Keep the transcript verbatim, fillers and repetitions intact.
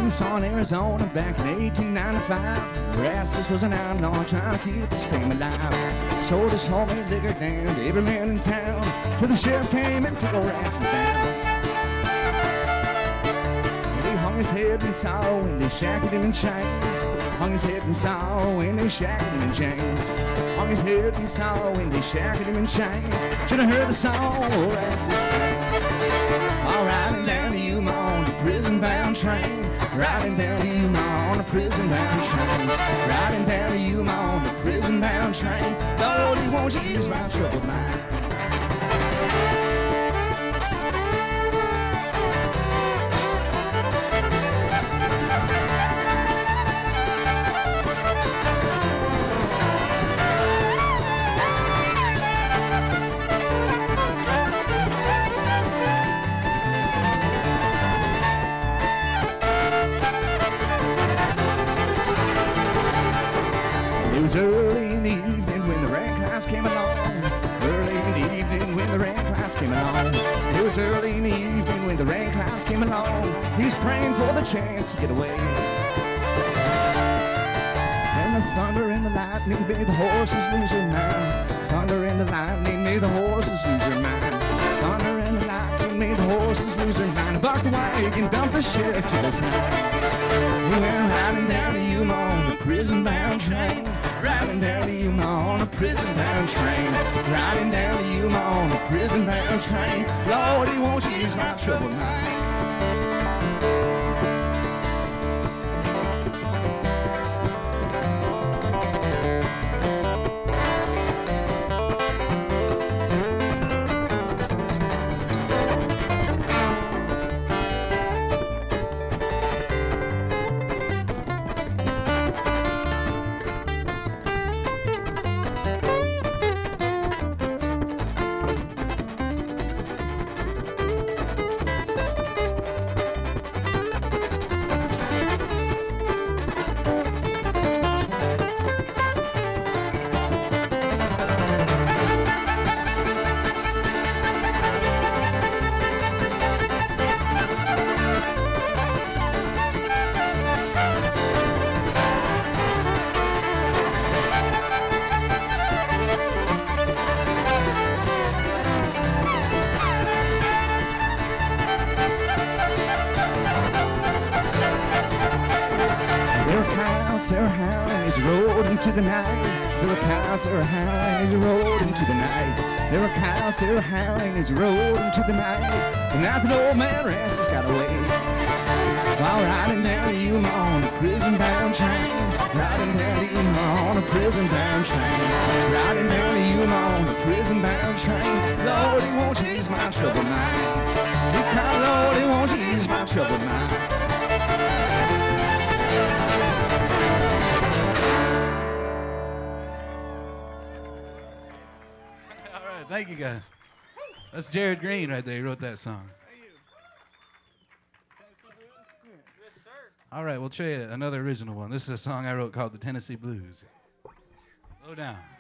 Tucson, Arizona, back in eighteen ninety-five. Rastus was an outlaw trying to keep his fame alive. Sold his homemade liquor down to every man in town, till the sheriff came and took Rastus down. And he hung his head and saw when they shackled him in chains. Hung his head and saw when they shackled him in chains. Hung his head and saw when they shackled him in chains. Should have heard the song Rastus sing. All riding down to Yuma on the prison-bound train. Riding down to Yuma on a prison-bound train. Riding down to Yuma on the prison-bound train. Lord, he won't ease my troubled mind. It was early in the evening when the rank lights came along. Early in the evening when the rank lights came along. It was early in the evening when the rank lights came along. He's praying for the chance to get away. And the thunder and the lightning made the horses lose their mind. Thunder and the lightning made the horses lose their mind. Thunder and the lightning made the horses lose their mind. Bucked the wagon, dumped the sheriff to the side. He went riding down to Yuma on a prison-bound train. Riding down to Yuma on a prison-bound train. Riding down to Yuma on a prison-bound train. Lord, he won't ease my troubled mind. There were cows that were howling as he rode into the night. There were cows that were howling as he rode into the night. There were cows that were howling as he rode into the night. And now the old man Rastus got away. While riding down to Yuma on a prison-bound train. Riding down to Yuma on a prison-bound train. Riding down to Yuma on a prison-bound train. Lord, he won't ease my troubled mind. He cried, Lord, he won't ease my troubled mind. All right, thank you guys. That's Jared Green right there. He wrote that song. Thank you. Yes, sir. All right, we'll show you another original one. This is a song I wrote called The Tennessee Blues. Slow down.